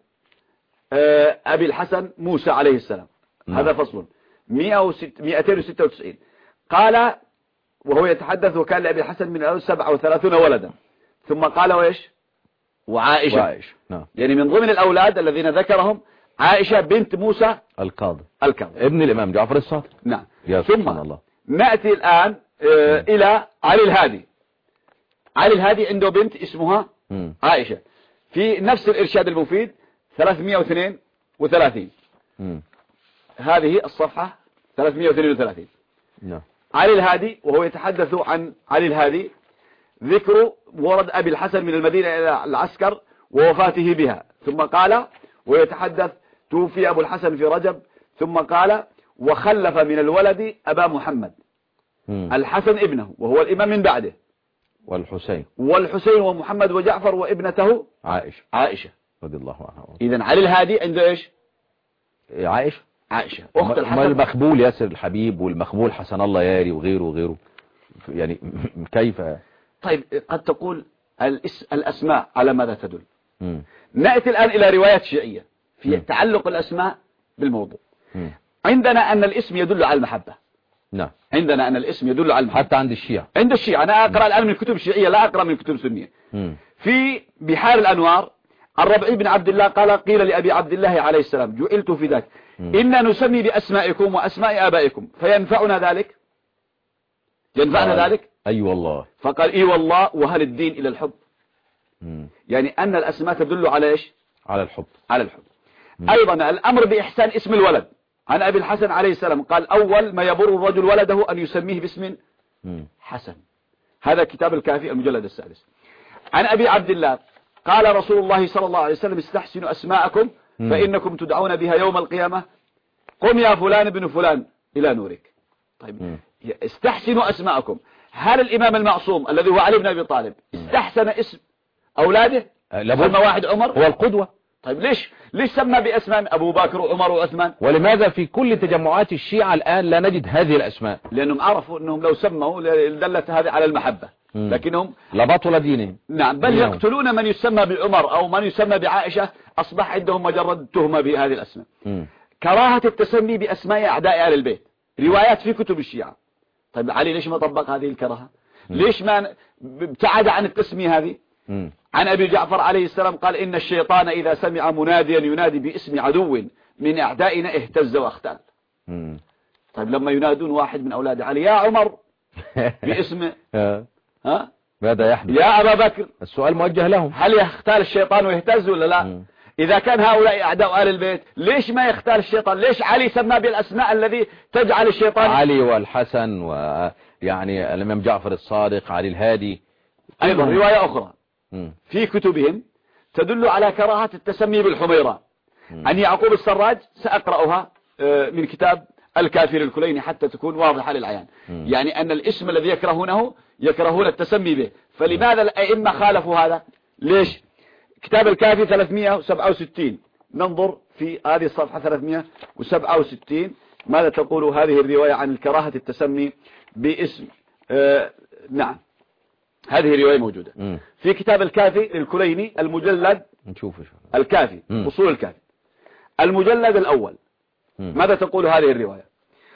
أبي الحسن موسى عليه السلام. نعم. هذا فصل مئتين وستة وتسعين. قال وهو يتحدث وكان لأبي الحسن من الأولاد سبعة وثلاثون ولدا، ثم قال وإيش وعائشة. وعائشة. نعم. يعني من ضمن الأولاد الذين ذكرهم عائشة بنت موسى القاضي الكاظم ابن الإمام جعفر الصادق. نعم. ثم الله. نأتي الآن آه إلى علي الهادي. علي الهادي عنده بنت اسمها م. عائشة، في نفس الإرشاد المفيد ثلاثمئة واثنين وثلاثين. م. هذه الصفحة ثلاثمئة واثنين وثلاثين. نعم. علي الهادي وهو يتحدث عن علي الهادي، ذكر ورد أبي الحسن من المدينة إلى العسكر ووفاته بها، ثم قال ويتحدث توفي أبو الحسن في رجب، ثم قال وخلف من الولد أبا محمد م. الحسن ابنه وهو الإمام من بعده، والحسين والحسين ومحمد وجعفر وابنته عائشة عائشة رضي الله عنها. إذن علي الهادي عنده إيش عائشة عائشة أخت الحسن. ما المخبول ياسر الحبيب والمخبول حسن الله ياري وغيره وغيره، يعني كيف؟ طيب قد تقول الأسماء على ماذا تدل؟ م. نأتي الآن إلى روايات شيعية في م. تعلق الأسماء بالموضوع. م. عندنا أن الاسم يدل على المحبة. نعم. عندنا أن الاسم يدل على المحبة حتى عند الشيعة. عند الشيعة أنا أقرأ الآن من كتب شيعية، لا أقرأ من كتب سنية. م. في بحار الأنوار الربعي بن عبد الله قال قيل لأبي عبد الله عليه السلام جئلت في ذاك إنا نسمي بأسمائكم وأسماء آبائكم فينفعنا ذلك؟ ينفعنا ذلك؟ أي أيوة والله. فقال إي والله، وهل الدين إلى الحب؟ م. يعني أن الأسماء تدل على إيش؟ على الحب. على الحب. م. أيضا الأمر بإحسان اسم الولد عن أبي الحسن عليه السلام قال أول ما يبر الرجل ولده أن يسميه باسم م. حسن. هذا كتاب الكافي المجلد السادس. عن أبي عبد الله قال رسول الله صلى الله عليه وسلم استحسنوا أسماءكم م. فإنكم تدعون بها يوم القيامة، قم يا فلان بن فلان إلى نورك. طيب م. استحسنوا أسماءكم. هل الإمام المعصوم الذي هو علي بن أبي طالب استحسن اسم أولاده؟ سمى واحد عمر هو القدوة. طيب ليش ليش سمى بأسماء أبو بكر وعمر وعثمان؟ ولماذا في كل تجمعات الشيعة الآن لا نجد هذه الأسماء؟ لأنهم عرفوا أنهم لو سموا دلت هذه على المحبة، م. لكنهم لبطل دينهم. نعم، بل دينهم. يقتلون من يسمى بعمر أو من يسمى بعائشة، أصبح عندهم مجرد تهمة بهذه الأسماء. م. كراهة التسمي بأسماء أعداء أهل البيت، روايات في كتب الشيعة. طيب علي ليش ما طبق هذه الكراهة؟ م. ليش ما ابتعد عن التسمية هذه؟ م. عن أبي جعفر عليه السلام قال إن الشيطان إذا سمع مناديا ينادي باسم عدو من أعدائنا اهتز واختال. م. طيب لما ينادون واحد من أولاد علي يا عمر باسم ها ماذا يحدث؟ يا أبا بكر، السؤال موجه لهم، هل يختال الشيطان ويهتز ولا لا؟ م. إذا كان هؤلاء أعداء أهل البيت ليش ما يختال الشيطان؟ ليش علي سمى بالأسماء الذي تجعل الشيطان؟ علي والحسن ويعني الإمام جعفر الصادق، علي الهادي. أيضا رواية أخرى م. في كتبهم تدل على كراهة التسمي بالحميرة. م. عن يعقوب السراج سأقرأها من كتاب الكافي للكليني حتى تكون واضحة للعيان. م. يعني أن الاسم الذي يكرهونه يكرهون التسمي به. فلماذا الأئمة خالفوا هذا؟ ليش؟ كتاب الكافي ثلاثمئة وسبعة وستين، ننظر في هذه الصفحة ثلاثمئة وسبعة وستين ماذا تقول هذه الرواية عن الكراهة التسمي باسم. آه نعم، هذه الرواية موجودة م. في كتاب الكافي للكليني المجلد نشوف الكافي م. أصول الكافي المجلد الأول. م. ماذا تقول هذه الرواية؟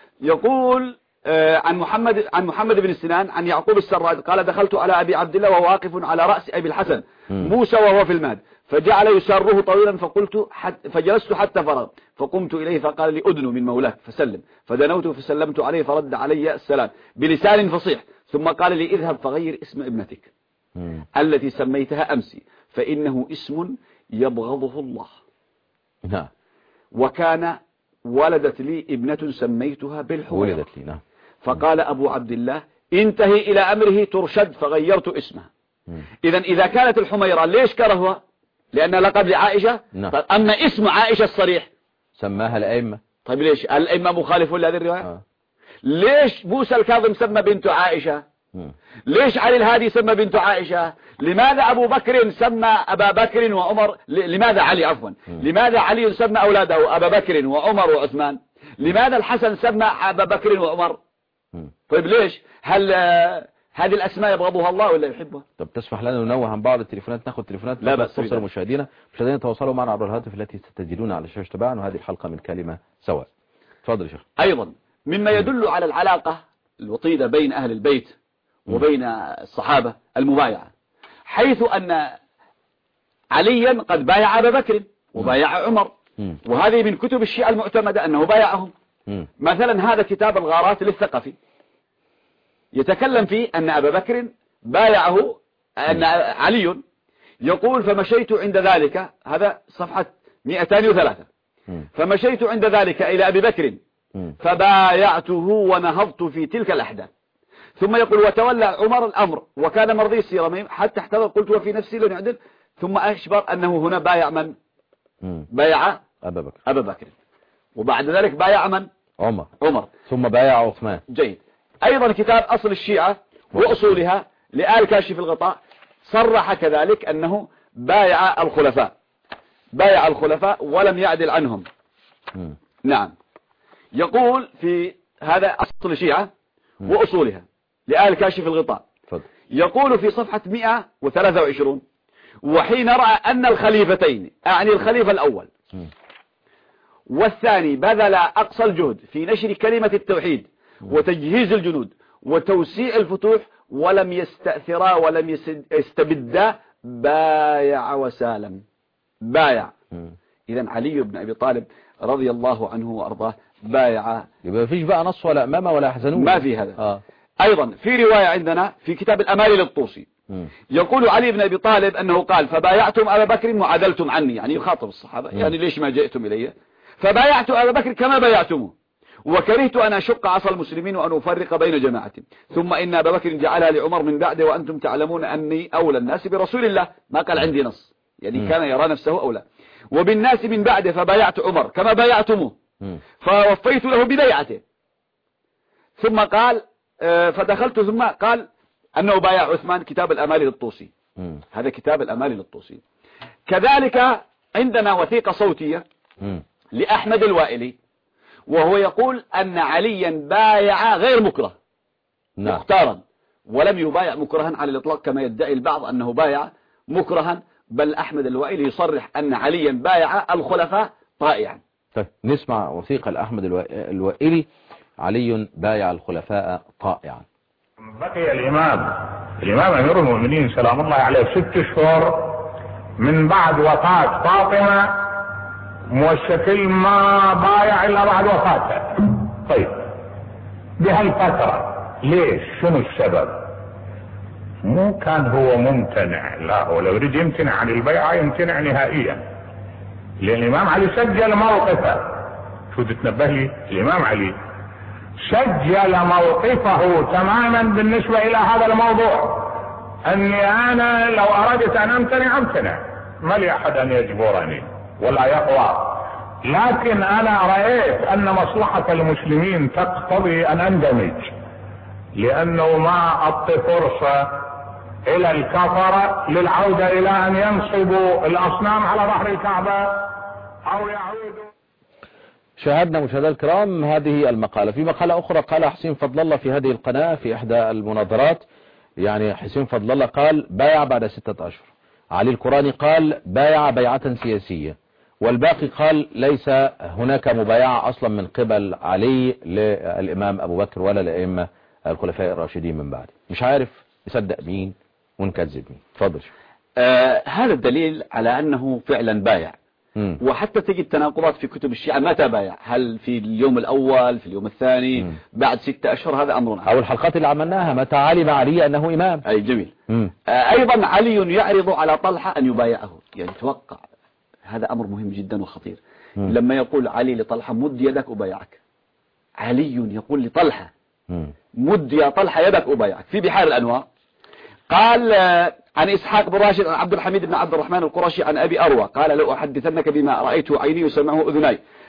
يقول آه عن محمد عن محمد بن سنان عن يعقوب السراج قال دخلت على أبي عبد الله وهو واقف على رأس أبي الحسن م. موسى وهو في المهد، فجعل يساره طويلا فقلت حت فجلست حتى فرغ، فقمت إليه فقال لي أدنو من مولاك فسلم، فدنوت فسلمت عليه فرد علي السلام بلسان فصيح، ثم قال لي اذهب فغير اسم ابنتك م. التي سميتها أمسي فإنه اسم يبغضه الله. نعم. وكان ولدت لي ابنة سميتها بالحميرة. ولدت لي نعم. فقال أبو عبد الله انتهي إلى أمره ترشد، فغيرت اسمها. إذا إذا كانت الحميرة ليش كرهها؟ لأن لقب لعائشة. نعم. أما اسم عائشة الصريح سماها الأئمة. طيب ليش الأئمة مخالفون لهذه الرواية؟ آه. ليش موسى الكاظم سمى بنت عائشة؟ مم. ليش علي الهادي سمى بنت عائشة؟ لماذا أبو بكر سمى أبا بكر وعمر؟ لماذا علي عفوا لماذا علي سمى أولاده أبا بكر وعمر وعثمان؟ لماذا الحسن سمى أبا بكر وعمر؟ مم. طيب ليش؟ هل آه، هذه الأسماء يبغضها الله ولا يحبها؟ طب تسمح لنا ننوه عن بعض التليفونات، ناخذ تليفونات لا بأس توصل مشاهدينا مشاهدينا تواصلوا معنا عبر الهاتف التي ستجدون على الشاشة تبعنا، وهذه الحلقة من كلمة سواء. تفضل يا شيخ. أيضا مما يدل على العلاقة الوطيدة بين أهل البيت وبين الصحابة المبايعة، حيث أن عليا قد بايع أبا بكر وبايع عمر، وهذه من كتب الشيعة المعتمدة أنه بايعهم. مثلا هذا كتاب الغارات للثقفي يتكلم فيه أن أبا بكر بايعه، أن علي يقول فمشيت عند ذلك، هذا صفحة مئتين وثلاثة، فمشيت عند ذلك إلى أبي بكر فبايعته ونهضت في تلك الأحداث. ثم يقول وتولى عمر الأمر وكان مرضي السيرة حتى احتضر، قلت وفي نفسي لن يعدل، ثم أشبر أنه هنا بايع من؟ بايع أبا بكر أبا بكر وبعد ذلك بايع من؟ عمر عمر ثم بايع عثمان. جيد. أيضا كتاب أصل الشيعة وأصولها لآل كاشف الغطاء صرح كذلك أنه بايع الخلفاء بايع الخلفاء ولم يعدل عنهم. م. نعم. يقول في هذا أصل الشيعة وأصولها لآل كاشف الغطاء، فضل. يقول في صفحة مئة وثلاثة وعشرين وحين رأى أن الخليفتين أعني الخليفة الأول م. والثاني بذل أقصى الجهد في نشر كلمة التوحيد وتجهيز الجنود وتوسيع الفتوح ولم يستأثرا ولم يستبدا بايع وسالم بايع. إذن علي بن أبي طالب رضي الله عنه وأرضاه بايع. يبقى ما فيش بقى نص ولا أمامة ولا حزنون، ما في هذا. آه. أيضا في رواية عندنا في كتاب الأمال للطوسي م. يقول علي بن أبي طالب أنه قال فبايعتم أبا بكر وعدلتم عني، يعني يخاطب الصحابة م. يعني ليش ما جئتم إلي؟ فبايعت أبا بكر كما بايعتموه وكرهت أن أشق عصا المسلمين وأن أفرق بين جماعتهم، ثم إن أبا بكر جعلها لعمر من بعده وأنتم تعلمون أني أولى الناس برسول الله، ما قال عندي نص، يعني م. كان يرى نفسه أولى، وبالناس من بعده فبايعت عمر كما بايعتموه فوفيت له ببيعته. ثم قال فدخلت ثم قال أنه بايع عثمان، كتاب الأمال للطوسي. م. هذا كتاب الأمال للطوسي. كذلك عندنا وثيقة صوتية م. لأحمد الوائلي وهو يقول أن عليا بايع غير مكره نعم. مختارا ولم يبايع مكرها على الإطلاق كما يدعي البعض أنه بايع مكرها، بل أحمد الوائلي يصرح أن عليا بايع الخلفاء طائعا. طيب نسمع وثيقة لأحمد الوائلي علي بايع الخلفاء طائعا. بقي الإمام الإمام أمير المؤمنين سلام الله عليه ست شهور من بعد وفاة فاطمة والشكل ما بايع إلا بعد وفاتها. طيب بهالفترة ليش؟ شنو السبب؟ مو كان هو ممتنع، لا هو لو يريد يمتنع عن البيعة يمتنع نهائيا، لأن الإمام علي سجل موقفه. شو تتنبه لي؟ الإمام علي سجل موقفه تماما بالنسبة إلى هذا الموضوع، أني أنا لو أردت أن أمتنع أمتنع، ما لي أحد أن يجبرني ولا يقوى، لكن أنا رأيت أن مصلحة المسلمين تقتضي أن أندمج، لأنه ما أعطي فرصة إلى الكفرة للعودة إلى أن ينصبوا الأصنام على ظهر الكعبة أو يعودوا. شاهدنا مشاهدينا الكرام هذه المقالة. في مقالة أخرى قال حسين فضل الله في هذه القناة في إحدى المناظرات، يعني حسين فضل الله قال بايع بعد ستة أشهر، علي القراني قال بايع بيعة سياسية، والباقي قال ليس هناك مبايعة أصلا من قبل علي للإمام أبو بكر ولا لأئمة الخلفاء الراشدين من بعد. مش عارف يصدق مين ونكذب مين. تفضل. آه هذا الدليل على أنه فعلا بايع. مم. وحتى تجد تناقضات في كتب الشيعة، متى بايع؟ هل في اليوم الأول، في اليوم الثاني، مم. بعد ستة أشهر؟ هذا أمر آخر. أو الحلقات اللي عملناها متى علم علي أنه إمام. أي جميل. آه أيضا علي يعرض على طلحة أن يبايعه، يعني توقع هذا أمر مهم جدا وخطير. مم. لما يقول علي لطلحة مد يدك أبايعك، علي يقول لطلحة مم. مد يا طلحة يدك أبايعك. في بحار الأنوار قال عن إسحاق بن راشد عن عبد الحميد بن عبد الرحمن القرشي عن أبي أروى قال لو أحدثنك بما رأيته عيني وسمعه أذناي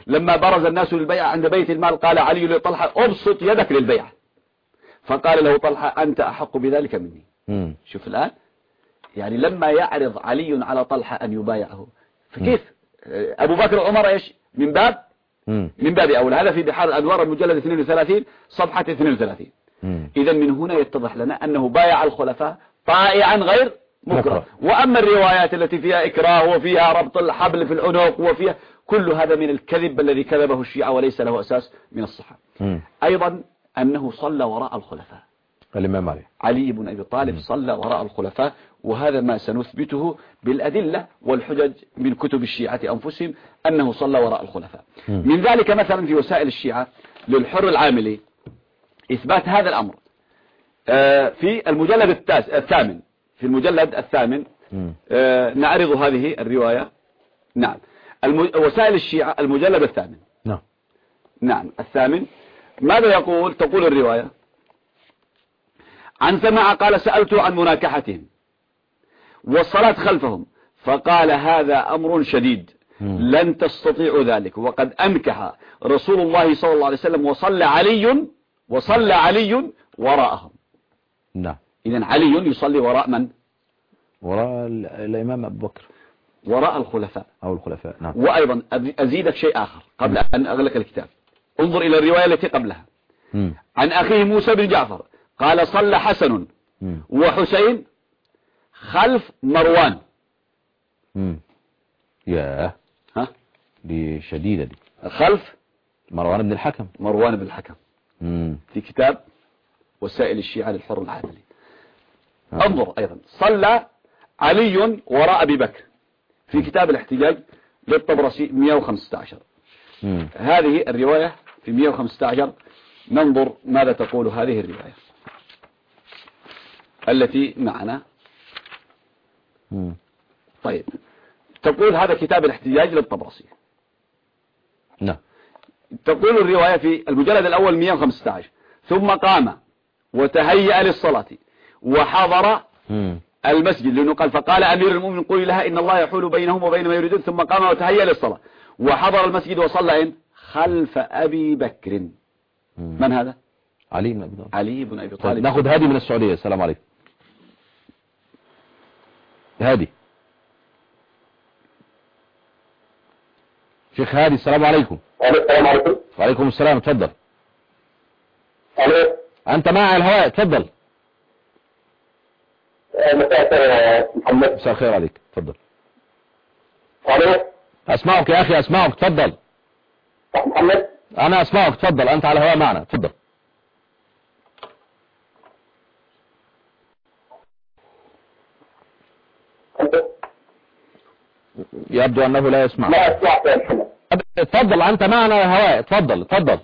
لما برز الناس للبيعة عند بيت المال قال علي لطلحة أبسط يدك للبيعة، فقال له طلحة أنت أحق بذلك مني. مم. شوف الآن، يعني لما يعرض علي على طلحة أن يبايعه، فكيف أبو بكر وعمر إيش من باب مم. من باب أولى. هذا في بحار الأنوار المجلد اثنين وثلاثين صفحة اثنين وثلاثين. إذا من هنا يتضح لنا أنه بايع الخلفاء طائعا غير مكره. وأما الروايات التي فيها إكراه وفيها ربط الحبل في العنق وفيها كل هذا من الكذب الذي كذبه الشيعة وليس له أساس من الصحة. مم. أيضا أنه صلى وراء الخلفاء، الإمام علي علي بن أبي طالب مم. صلى وراء الخلفاء، وهذا ما سنثبته بالأدلة والحجج من كتب الشيعة أنفسهم أنه صلى وراء الخلفاء. مم. من ذلك مثلا في وسائل الشيعة للحر العاملي إثبات هذا الأمر في المجلد التاس الثامن في المجلد الثامن نعرض هذه الرواية. نعم، وسائل الشيعة المجلد الثامن. نعم نعم الثامن. ماذا يقول؟ تقول الرواية عن سماعة قال سألت عن مناكحتهم والصلاة خلفهم فقال هذا أمر شديد لن تستطيعوا ذلك، وقد أنكح رسول الله صلى الله عليه وسلم وصلى علي وصلى علي وراءهم. نعم. إذن علي يصلي وراء من؟ وراء الإمام أبو بكر، وراء الخلفاء أو الخلفاء. نعم. وأيضا أزيدك شيء آخر قبل أن أغلق الكتاب، انظر إلى الرواية التي قبلها. م. عن أخيه موسى بن جعفر قال صلى حسن م. وحسين خلف مروان. م. ياه، ها دي شديدة دي. خلف مروان بن الحكم. مروان بن الحكم م. في كتاب وسائل الشيعة للحر العاملي. آه. انظر أيضا صلى علي وراء أبي بكر في كتاب الاحتجاج للطبرسي مئة وخمسة عشر. م. هذه الرواية في مئة وخمسة عشر. ننظر ماذا تقول هذه الرواية التي معنا. م. طيب، تقول هذا كتاب الاحتجاج للطبرسي. نعم. تقول الرواية في المجلد الأول مئة وخمسة عشر ثم قام وتهيأ للصلاة وحضر م. المسجد، لأنه قال فقال أمير المؤمنين قولي لها إن الله يحول بينهم وبين ما يريدون، ثم قام وتهيأ للصلاة وحضر المسجد وصلى إن خلف أبي بكر. م. من هذا؟ علي بن أبي طالب. علي بن أبي طالب. ناخذ هادي من السعودية. السلام عليكم هادي. شيخ هادي السلام عليكم. السلام عليكم. وعليكم السلام، تفضل. الو، أنت معي على الهواء، تفضل. مساء الخير محمد. مساء الخير عليك، تفضل. الو، أسمعك يا أخي، أسمعك، تفضل. محمد أنا أسمعك، تفضل، أنت على الهواء معنا، تفضل. يبدو أنه لا يسمع. لا أسمعك يا محمد. تفضل، أنت معنا على الهواء، تفضل تفضل.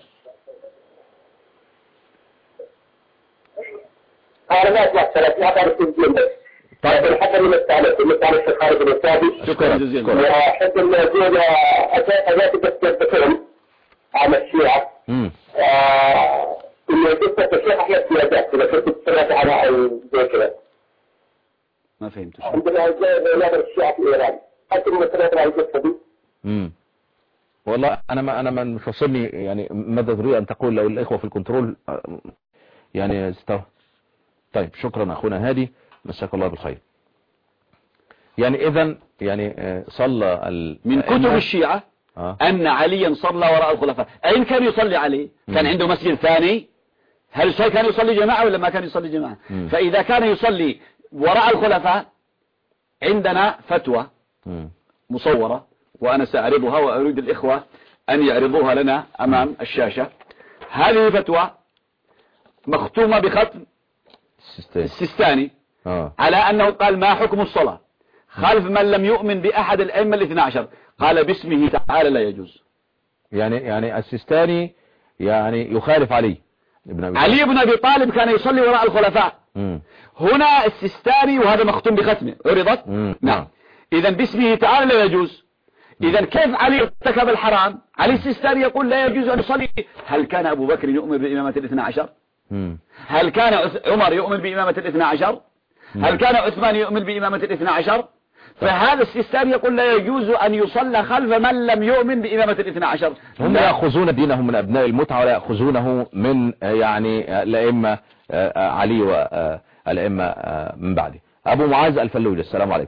أنا ما أسمع ثلاث ما أعرف التسجيل بس. طيب حتى من الثالث من الثالث في خارج الإنسابي. شكرا جزيلا. وحتى الموجود أجات بس تذكرهم على الشيعة. امم. إنه قصة الشيخ أحيى السيادات إذا كنت سمعت عنها أو زي كذا. ما فهمت. عندنا نادر الشيعة في إيران. حتى من الثلاثة على القصة دي. امم. والله أنا ما أنا ما مش وصلني يعني ماذا تريد أن تقول لو الإخوة في الكنترول يعني استوى. طيب شكرا أخونا هادي، مساك الله بالخير. يعني إذن يعني صلى ال... من كتب الشيعة آه. أن عليا صلى وراء الخلفاء. أين كان يصلي عليه؟ كان عنده مسجد ثاني؟ هل كان يصلي جماعة ولا ما كان يصلي جماعة؟ مم. فإذا كان يصلي وراء الخلفاء عندنا فتوى مم. مصورة وأنا سأعرضها وأريد الإخوة أن يعرضوها لنا أمام الشاشة. هذه فتوى مختومة بختم السيستاني آه. على أنه قال ما حكم الصلاة خلف من لم يؤمن بأحد الأئمة الاثنى عشر؟ قال باسمه تعالى لا يجوز. يعني يعني السيستاني يعني يخالف علي ابن أبي علي بن أبي طالب كان يصلي وراء الخلفاء. م. هنا السيستاني وهذا مختوم بختمه عرضت. م. نعم. إذا باسمه تعالى لا يجوز. إذا كيف علي ارتكب الحرام؟ علي السيستاني يقول لا يجوز أن يصلي. هل كان أبو بكر يؤمن بإمامة الاثنى عشر؟ م. هل كان عمر يؤمن بإمامة الاثنى عشر؟ هل كان عثمان يؤمن بإمامة الاثنى عشر؟ فهذا السيستم يقول لا يجوز أن يصلى خلف من لم يؤمن بإمامة الاثنى عشر. هم يأخذون دينهم من أبناء المتعة ولا يأخذونه من يعني الأئمة علي والأئمة من بعده. أبو معاذ الفلوج، السلام عليكم.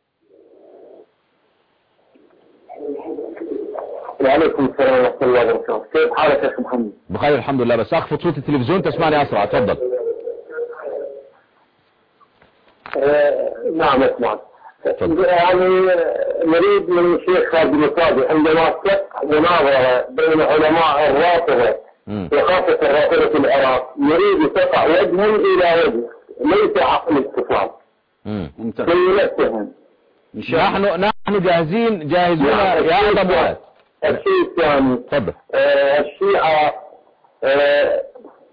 وعليكم السلام ورحمة الله وبركاته. كيف حالك يا أخي محمد؟ بخير الحمد لله، بس أخفض صوت التلفزيون تسمعني أسرع. تفضل. آه نعم اسمعك. يعني نريد من الشيخ خالد بن صادق عندما تقع مناظرة بين علماء الرافضة وخاصة الرافضة في العراق نريد تقع وجها إلى وجه ليس عقل اتصال. نحن نحن جاهزين جاهزون يا أبو معاذ. الشيء الثاني تفضل. آه الشيعة آه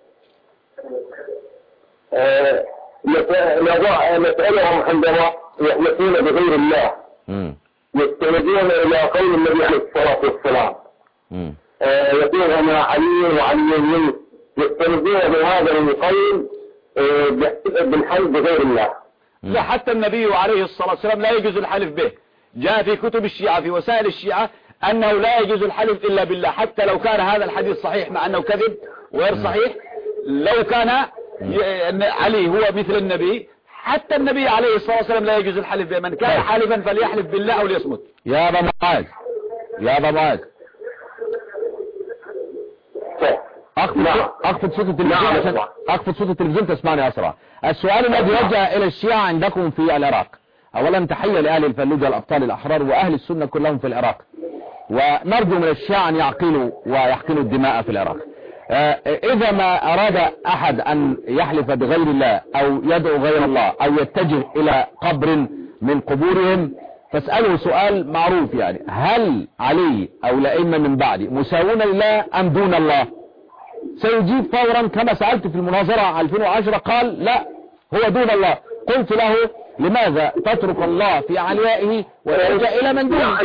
آه نسألهم عندما يحلفون بغير الله يستندون إلى قول النبي عليه الصلاة والسلام آه يقول أنا علي وعلي يمين، يستندون بهذا القول آه بالحلف بغير الله. لا، حتى النبي عليه الصلاة والسلام لا يجوز الحلف به. جاء في كتب الشيعة في وسائل الشيعة أنه لا يجوز الحلف إلا بالله، حتى لو كان هذا الحديث صحيح مع أنه كذب وغير صحيح. لو كان علي هو مثل النبي، حتى النبي عليه الصلاة والسلام لا يجوز الحلف به. من كان حالفا فليحلف بالله أو ليصمت. يا أبا معاذ يا أبا معاذ أخفض صوت التلفزيون عشان أخفض صوت التلفزيون تسمعني أسرع. السؤال الذي وجه إلى الشيعة عندكم في العراق، أولا تحية لأهل الفلوجة الأبطال الأحرار وأهل السنة كلهم في العراق، ونرجو من الشيعة أن يعقلوا ويحقنوا الدماء في العراق. إذا ما أراد أحد أن يحلف بغير الله أو يدعو غير الله أو يتجه إلى قبر من قبورهم فاسأله سؤال معروف، يعني هل علي أو الأئمة من بعدي مساوون لله أم دون الله؟ سيجيب فورا كما سألت في المناظرة ألفين وعشرة قال لا هو دون الله. قلت له لماذا تترك الله في عليائه وترجع إلى من دونه؟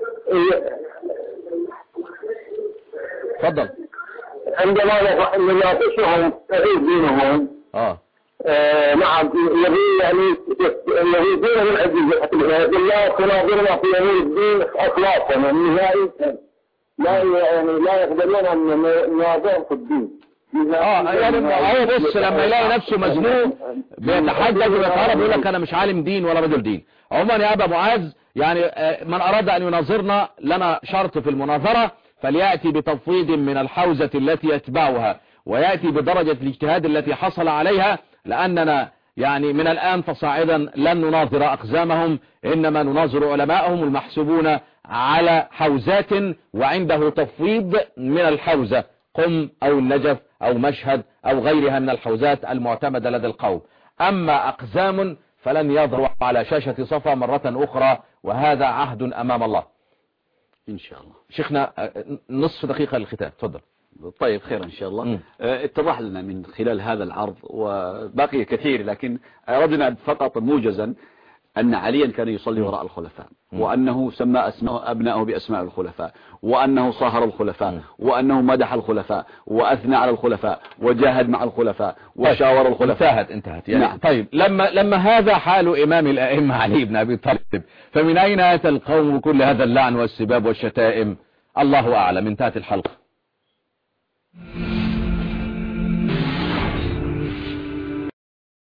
تفضل. عندما يناقشهم تغيير دينهم اه آه نعم الذي يعني الذي دين من عزيز بالله تناظرنا في امور الدين اخلاقا النهائي لا يعني لا يقدرون ان نناظرهم في الدين. اه يعني هو بص لما يلاقي نفسه مزنوق بيتحدث ويتهرب يقول لك انا مش عالم دين ولا رجل دين. عموما يا ابا معاذ يعني من اراد ان يناظرنا لنا شرط في المناظرة فليأتي بتفويض من الحوزة التي يتبعها ويأتي بدرجة الاجتهاد التي حصل عليها، لأننا يعني من الآن فصاعدا لن نناظر أقزامهم، إنما نناظر علماءهم المحسوبون على حوزات وعنده تفويض من الحوزة قم أو النجف أو مشهد أو غيرها من الحوزات المعتمدة لدى القوم. أما أقزام فلن يظهر على شاشة صفا مرة أخرى، وهذا عهد أمام الله إن شاء الله. شيخنا نصف دقيقة للختام، تفضل. طيب خير إن شاء الله. اتضح لنا من خلال هذا العرض وباقي كثير، لكن أردنا فقط موجزا أن عليا كان يصلي وراء الخلفاء، وأنه سمى أسماء أبنائه بأسماء الخلفاء، وأنه صاهر الخلفاء، وأنه مدح الخلفاء وأثنى على الخلفاء وجاهد مع الخلفاء وشاور الخلفاء. انتهت انتهت يعني. نعم. طيب لما لما هذا حال إمام الأئمة علي بن أبي طالب، فمن أين أتى القوم كل هذا اللعن والسباب والشتائم؟ الله أعلم. انتهت الحلقة.